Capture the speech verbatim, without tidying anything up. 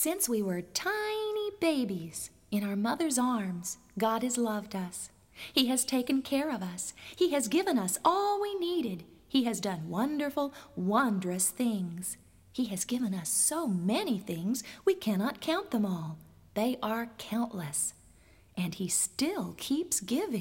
Since we were tiny babies in our mother's arms, God has loved us. He has taken care of us. He has given us all we needed. He has done wonderful, wondrous things. He has given us so many things we cannot count them all. They are countless. And He still keeps giving.